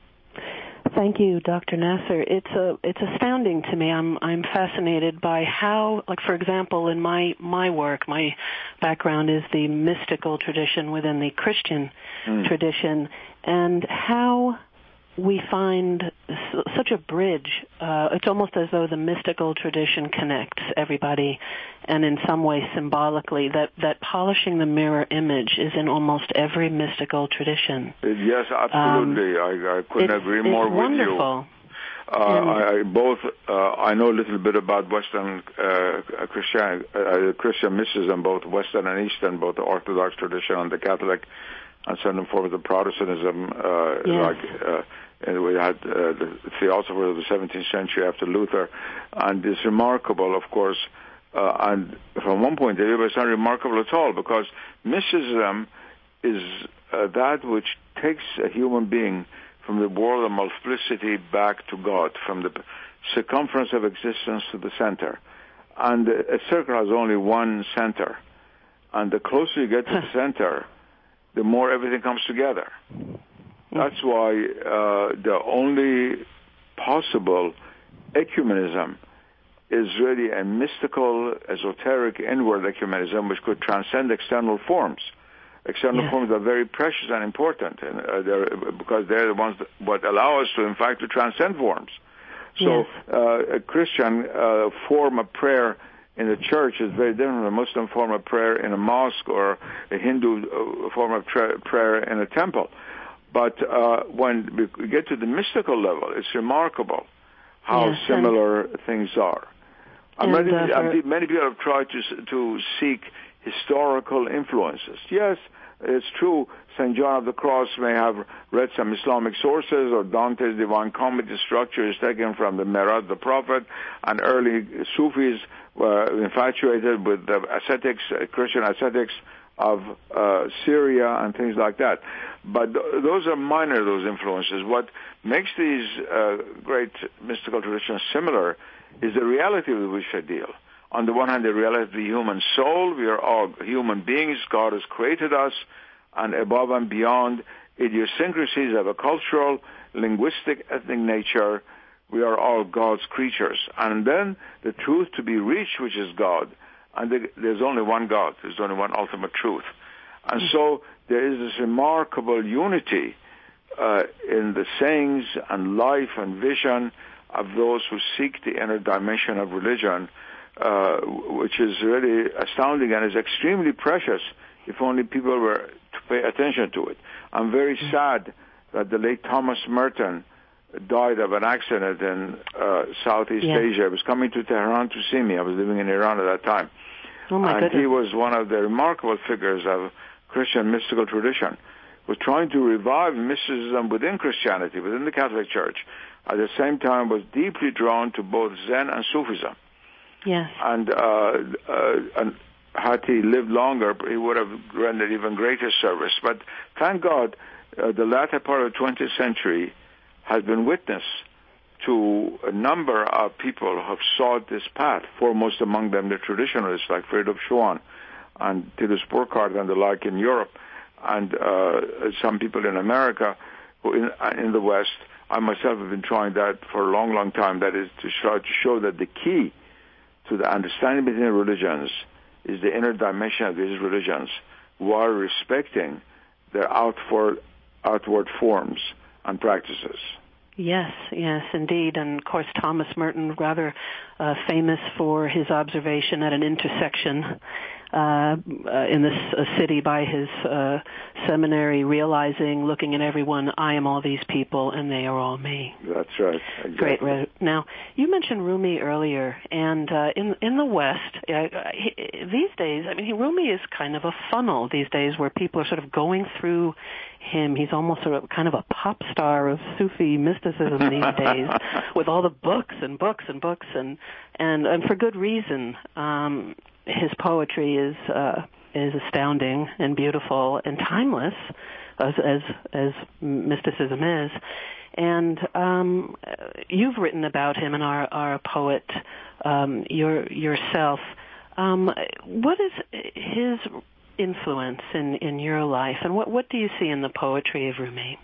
Thank you, Doctor Nasser. It's a it's astounding to me. I'm I'm fascinated by how, like for example, in my my work, my background is the mystical tradition within the Christian mm. tradition, and how we find such a bridge. Uh, it's almost as though the mystical tradition connects everybody, and in some way symbolically, that, that polishing the mirror image is in almost every mystical tradition. Yes, absolutely. Um, I, I couldn't it's, agree more it's with wonderful. you. Uh, I, I both uh, I know a little bit about Western uh, Christian uh, Christian mysticism, both Western and Eastern, both the Orthodox tradition and the Catholic, and certain forms of Protestantism, uh, yes. like. Uh, And we had uh, the philosophers of the seventeenth century after Luther, and it's remarkable, of course, uh, and from one point of view, it's not remarkable at all, because mysticism is uh, that which takes a human being from the world of multiplicity back to God, from the circumference of existence to the center. And a circle has only one center, and the closer you get to the center, the more everything comes together. That's why uh, the only possible ecumenism is really a mystical, esoteric, inward ecumenism which could transcend external forms. External yes. forms are very precious and important, and, uh, they're, because they're the ones that what allow us to, in fact, to transcend forms. So yes. uh, a Christian uh, form of prayer in the church is very different from a Muslim form of prayer in a mosque or a Hindu uh, form of tra- prayer in a temple. But uh, when we get to the mystical level, it's remarkable how yes, similar and, things are. And many, uh, for, many people have tried to to seek historical influences. Yes, it's true. Saint John of the Cross may have read some Islamic sources, or Dante's Divine Comedy structure is taken from the Miraj, the Prophet, and early Sufis were infatuated with the ascetics, Christian ascetics of uh, Syria and things like that. But th- those are minor, those influences. What makes these uh, great mystical traditions similar is the reality with which they deal. On the one hand, the reality of the human soul. We are all human beings. God has created us, and above and beyond idiosyncrasies of a cultural, linguistic, ethnic nature, we are all God's creatures. And then the truth to be reached, which is God. And there's only one God. There's only one ultimate truth. And so there is this remarkable unity uh, in the sayings and life and vision of those who seek the inner dimension of religion, uh, which is really astounding and is extremely precious if only people were to pay attention to it. I'm very sad that the late Thomas Merton died of an accident in uh, Southeast yeah. Asia. He was coming to Tehran to see me. I was living in Iran at that time. Oh my and goodness. He was one of the remarkable figures of Christian mystical tradition, was trying to revive mysticism within Christianity, within the Catholic Church. At the same time, was deeply drawn to both Zen and Sufism. Yes. And, uh, uh, and had he lived longer, he would have rendered even greater service. But thank God, uh, the latter part of the twentieth century has been witness to a number of people who have sought this path, foremost among them the traditionalists like Friedrich Schwann and Titus Burkhardt and the like in Europe, and uh, some people in America who in, in the West. I myself have been trying that for a long, long time. That is to show, to show that the key to the understanding between religions is the inner dimension of these religions, while respecting their outward, outward forms and practices. Yes, yes, indeed. And, of course, Thomas Merton, rather uh, famous for his observation at an intersection uh, uh, in this uh, city by his uh, seminary, realizing, looking at everyone, I am all these people and they are all me. That's right. Exactly. Great. Now, you mentioned Rumi earlier, and uh, in in the West, uh, he, these days, I mean, Rumi is kind of a funnel these days where people are sort of going through him. He's almost sort of kind of a pop star of Sufi mysticism these days, with all the books and books and books, and and, and for good reason. Um, his poetry is uh, is astounding and beautiful and timeless, as as, as mysticism is. And um, you've written about him and our, our poet um, your, yourself. Um, what is his influence in, in your life, and what, what do you see in the poetry of Rumi?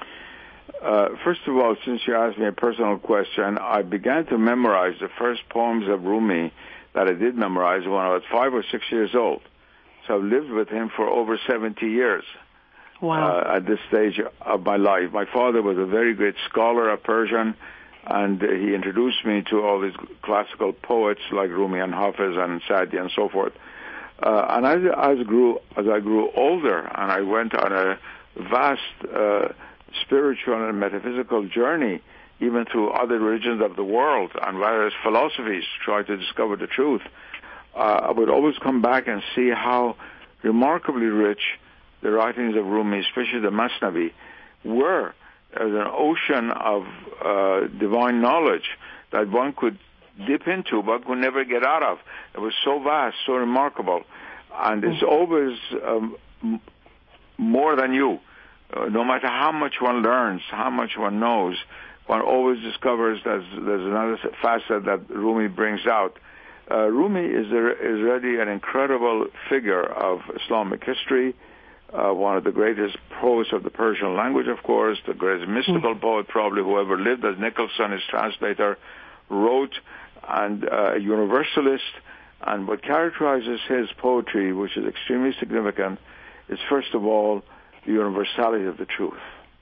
Uh, first of all, since you asked me a personal question, I began to memorize the first poems of Rumi that I did memorize when I was five or six years old. So I've lived with him for over seventy years. Wow. Uh, at this stage of my life. My father was a very great scholar of Persian, and uh, he introduced me to all these classical poets like Rumi and Hafiz and Sa'di and so forth. Uh, and as, as, grew, as I grew older and I went on a vast uh, spiritual and metaphysical journey, even through other regions of the world and various philosophies, to try to discover the truth, uh, I would always come back and see how remarkably rich the writings of Rumi, especially the Masnavi, were as an ocean of uh, divine knowledge that one could dip into but could never get out of. It was so vast, so remarkable, and it's always um, m- more than you. Uh, no matter how much one learns, how much one knows, one always discovers there's, there's another facet that Rumi brings out. Uh, Rumi is, a, is really an incredible figure of Islamic history. Uh, one of the greatest poets of the Persian language, of course, the greatest mystical mm. poet probably who ever lived, as Nicholson, his translator, wrote, and uh, a universalist. And what characterizes his poetry, which is extremely significant, is first of all the universality of the truth.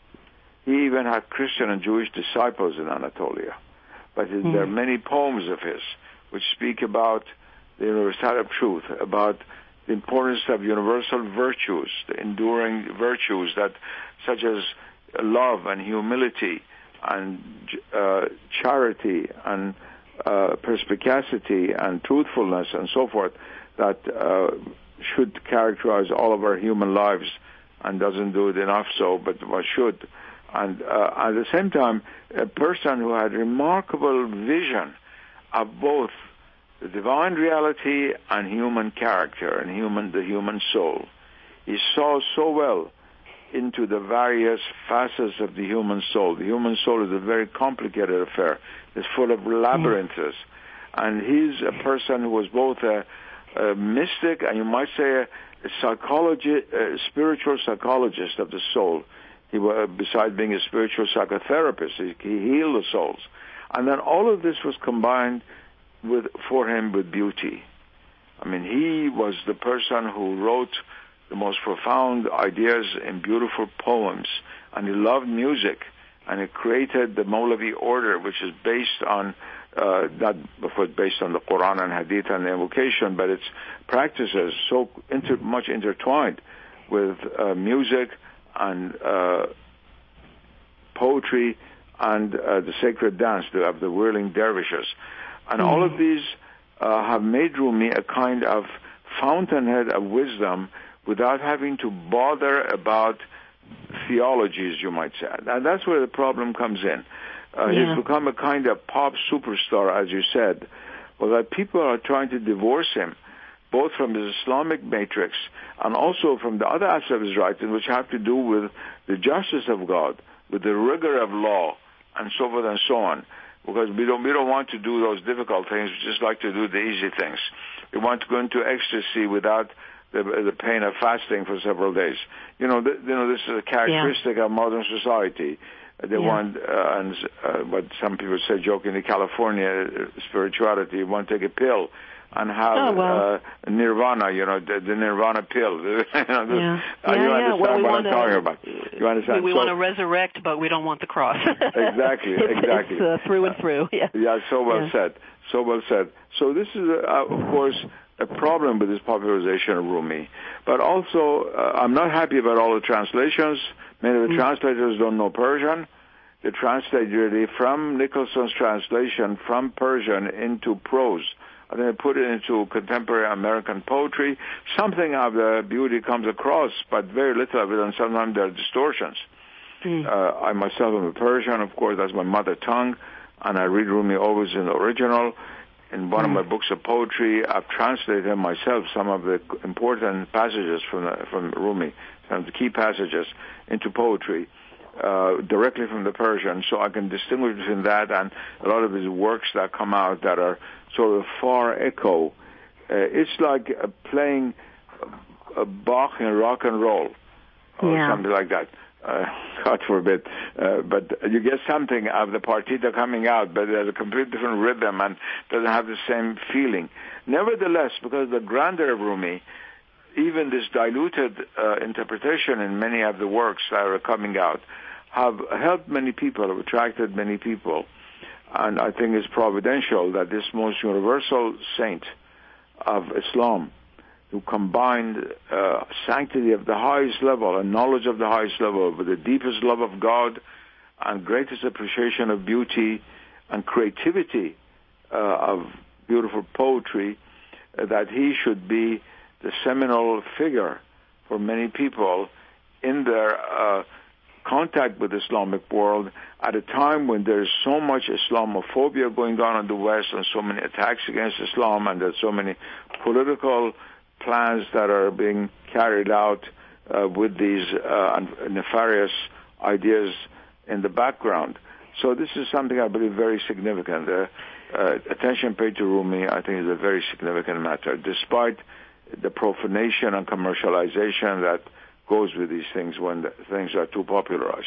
He even had Christian and Jewish disciples in Anatolia. But mm. there are many poems of his which speak about the universality of truth, about the importance of universal virtues, the enduring virtues that, such as love and humility and uh, charity and uh, perspicacity and truthfulness and so forth, that uh, should characterize all of our human lives, and doesn't do it enough so, but one should. And uh, at the same time, a person who had remarkable vision of both the divine reality and human character and human the human soul. He saw so well into the various facets of the human soul. The human soul is a very complicated affair. It's full of labyrinths. Mm. And he's a person who was both a, a mystic and you might say a, a psychology, a spiritual psychologist of the soul. He was, besides being a spiritual psychotherapist, he, he healed the souls. And then all of this was combined with for him with beauty. I mean, he was the person who wrote the most profound ideas in beautiful poems, and he loved music, and he created the Mawlavi order, which is based on, uh, not of course based on the Quran and Hadith and the invocation, but its practices so inter- much intertwined with uh, music and uh, poetry and uh, the sacred dance of the whirling dervishes. And mm-hmm. all of these uh, have made Rumi a kind of fountainhead of wisdom without having to bother about theologies, you might say. And that's where the problem comes in. Uh, yeah. He's become a kind of pop superstar, as you said, but that people are trying to divorce him, both from his Islamic matrix and also from the other aspects of his writing, which have to do with the justice of God, with the rigor of law, and so forth and so on. Because we don't we don't want to do those difficult things. We just like to do the easy things. We want to go into ecstasy without the, the pain of fasting for several days. You know, th- you know, this is a characteristic yeah. of modern society. They yeah. want, uh, and uh, what some people say jokingly, California spirituality. You want to take a pill and have oh, well. uh, nirvana, you know, the, the nirvana pill. you know, this, yeah. uh, yeah, you yeah. understand well, we what wanna, I'm talking about. You understand? We, we so, want to resurrect, but we don't want the cross. exactly, it's, exactly. It's uh, through and through. Yeah, yeah so well yeah. said. So well said. So this is, uh, of course, a problem with this popularization of Rumi. But also, uh, I'm not happy about all the translations. Many of the mm. translators don't know Persian. They translate really from Nicholson's translation from Persian into prose. And then they put it into contemporary American poetry. Something of the beauty comes across, but very little of it, and sometimes there are distortions. Mm. Uh, I myself am a Persian, of course, that's my mother tongue, and I read Rumi always in the original. In one mm. of my books of poetry, I've translated myself some of the important passages from the, from Rumi, some of the key passages, into poetry, uh, directly from the Persian, so I can distinguish between that and a lot of his works that come out that are sort of far echo. Uh, it's like uh, playing a Bach in rock and roll, or yeah. something like that. Uh, God forbid. Uh, but you get something of the partita coming out, but there's a completely different rhythm and doesn't have the same feeling. Nevertheless, because the grandeur of Rumi, even this diluted uh, interpretation in many of the works that are coming out, have helped many people, have attracted many people. And I think it's providential that this most universal saint of Islam, who combined uh, sanctity of the highest level and knowledge of the highest level with the deepest love of God and greatest appreciation of beauty and creativity uh, of beautiful poetry, uh, that he should be the seminal figure for many people in their uh, contact with the Islamic world at a time when there's so much Islamophobia going on in the West and so many attacks against Islam, and there's so many political plans that are being carried out uh, with these uh, nefarious ideas in the background. So this is something I believe very significant. Uh, uh, attention paid to Rumi, I think, is a very significant matter, despite the profanation and commercialization that goes with these things when the things are too popularized.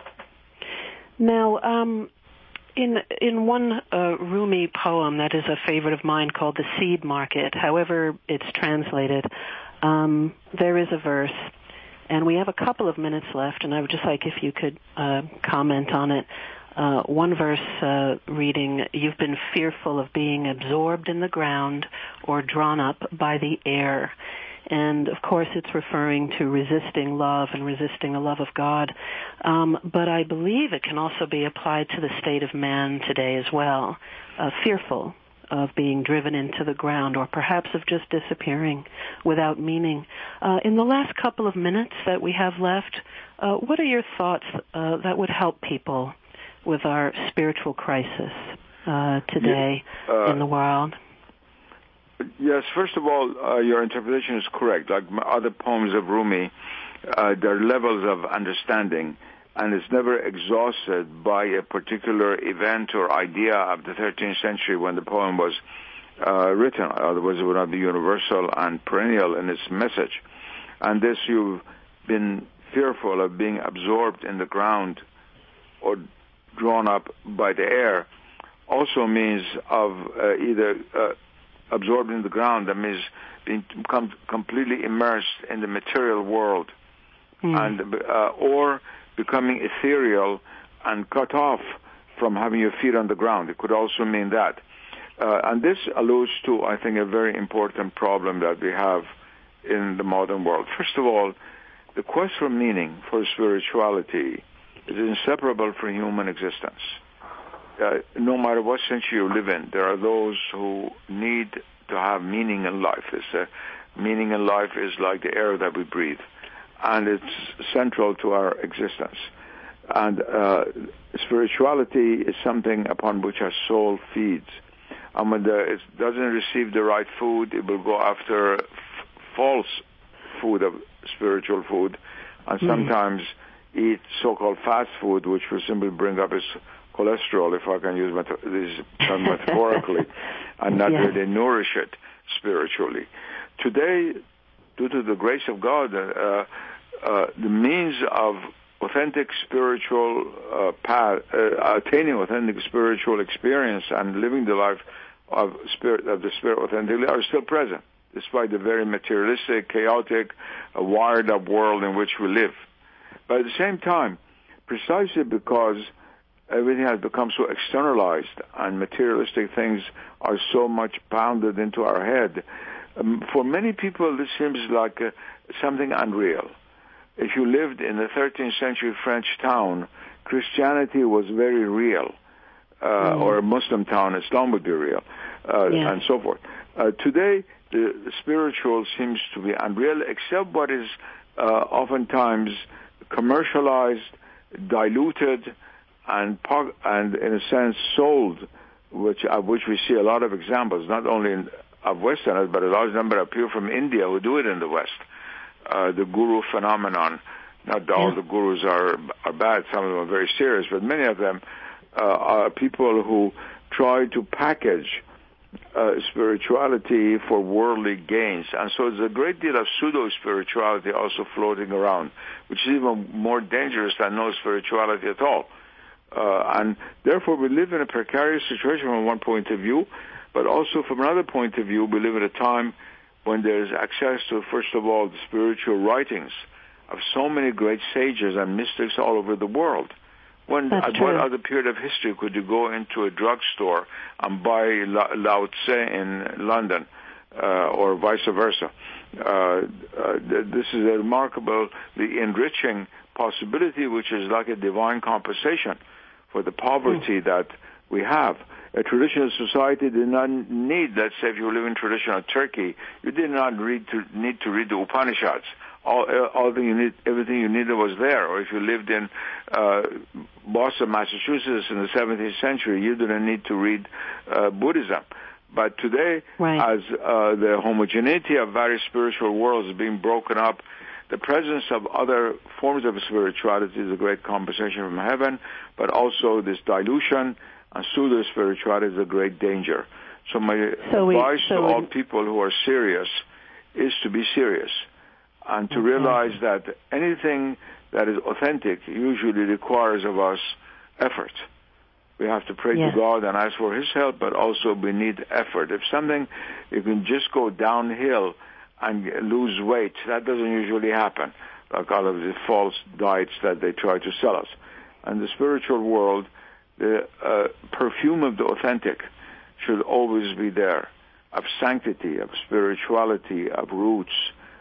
Now, um, in in one uh, Rumi poem that is a favorite of mine called The Seed Market, however it's translated, um, there is a verse, and we have a couple of minutes left, and I would just like if you could uh, comment on it. Uh, one verse uh, reading, "You've been fearful of being absorbed in the ground or drawn up by the air." And, of course, it's referring to resisting love and resisting the love of God. Um, but I believe it can also be applied to the state of man today as well, uh, fearful of being driven into the ground or perhaps of just disappearing without meaning. Uh, in the last couple of minutes that we have left, uh, what are your thoughts uh, that would help people with our spiritual crisis uh, today yeah, uh, in the world? Yes, first of all, uh, your interpretation is correct. Like other poems of Rumi, uh, there are levels of understanding, and it's never exhausted by a particular event or idea of the thirteenth century when the poem was uh, written. Otherwise, it would not be universal and perennial in its message. And this, you've been fearful of being absorbed in the ground or drawn up by the air, also means of uh, either... Uh, absorbed in the ground, that means being com- completely immersed in the material world, mm. and uh, or becoming ethereal and cut off from having your feet on the ground. It could also mean that. Uh, and this alludes to, I think, a very important problem that we have in the modern world. First of all, the quest for meaning, for spirituality, is inseparable from human existence. Uh, no matter what century you live in, there are those who need to have meaning in life. It's, uh, meaning in life is like the air that we breathe, and it's central to our existence. And uh, spirituality is something upon which our soul feeds. And when the, it doesn't receive the right food, it will go after f- false food of spiritual food, and sometimes mm. eat so-called fast food, which will simply bring up its cholesterol, if I can use meta- this term metaphorically, and not yes. really nourish it spiritually. Today, due to the grace of God, uh, uh, the means of authentic spiritual uh, path, uh, attaining authentic spiritual experience and living the life of spirit of the spirit authentically are still present, despite the very materialistic, chaotic, uh, wired-up world in which we live. But at the same time, precisely because everything has become so externalized and materialistic things are so much pounded into our head, um, for many people this seems like uh, something unreal. If you lived in a thirteenth century French town, Christianity was very real, uh, mm. or a Muslim town, Islam would be real, uh, yeah. and so forth. Uh, today, the, the spiritual seems to be unreal, except what is uh, oftentimes commercialized, diluted, and, and in a sense sold which of which we see a lot of examples, not only in, of Westerners, but a large number appear from India who do it in the West. Uh, the guru phenomenon. Not all yeah. the gurus are are bad. Some of them are very serious, but many of them uh, are people who try to package uh, spirituality for worldly gains. And so there's a great deal of pseudo-spirituality also floating around, which is even more dangerous than no spirituality at all. Uh, and therefore we live in a precarious situation from one point of view, but also from another point of view, we live at a time when there's access to, first of all, the spiritual writings of so many great sages and mystics all over the world. When, at what other period of history could you go into a drugstore and buy La- Lao Tse in London, uh, or vice versa? Uh, uh, this is a remarkably enriching possibility, which is like a divine compensation for the poverty mm. that we have. A traditional society did not need, let's say if you live in traditional Turkey, you did not read to, need to read the Upanishads. All, all the you need, everything you needed was there. Or if you lived in uh, Boston, Massachusetts in the seventeenth century, you didn't need to read uh, Buddhism. But today, right. as uh, the homogeneity of various spiritual worlds is being broken up, the presence of other forms of spirituality is a great compensation from heaven, but also this dilution and pseudo-spirituality is a great danger. So my so advice we, so to all we... people who are serious is to be serious and to okay. realize that anything that is authentic usually requires of us effort. We have to pray yes. to God and ask for His help, but also we need effort. If something, you can just go downhill and lose weight, that doesn't usually happen, like all of the false diets that they try to sell us. And the spiritual world, the uh, perfume of the authentic should always be there, of sanctity, of spirituality, of roots,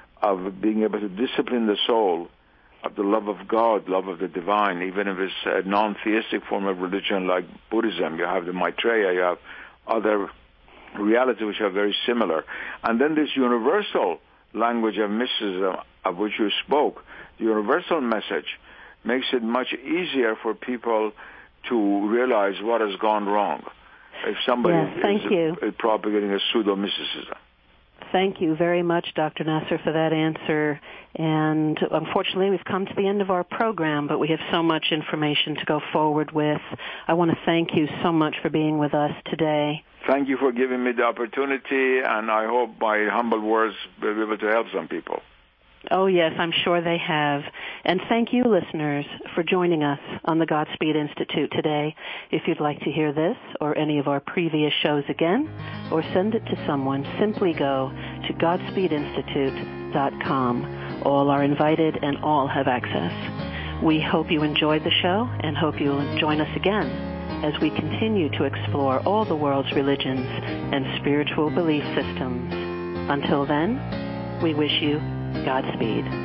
of being able to discipline the soul, of the love of God, love of the divine. Even if it's a non-theistic form of religion like Buddhism, you have the Maitreya, you have other realities which are very similar. And then this universal language of mysticism of which you spoke, the universal message, makes it much easier for people to realize what has gone wrong if somebody yes, thank is, you. is propagating a pseudo-mysticism. Thank you very much, Doctor Nasser, for that answer. And unfortunately, we've come to the end of our program, but we have so much information to go forward with. I want to thank you so much for being with us today. Thank you for giving me the opportunity, and I hope my humble words will be able to help some people. Oh, yes, I'm sure they have. And thank you, listeners, for joining us on the Godspeed Institute today. If you'd like to hear this or any of our previous shows again, or send it to someone, simply go to godspeed institute dot com. All are invited and all have access. We hope you enjoyed the show and hope you'll join us again as we continue to explore all the world's religions and spiritual belief systems. Until then, we wish you Godspeed.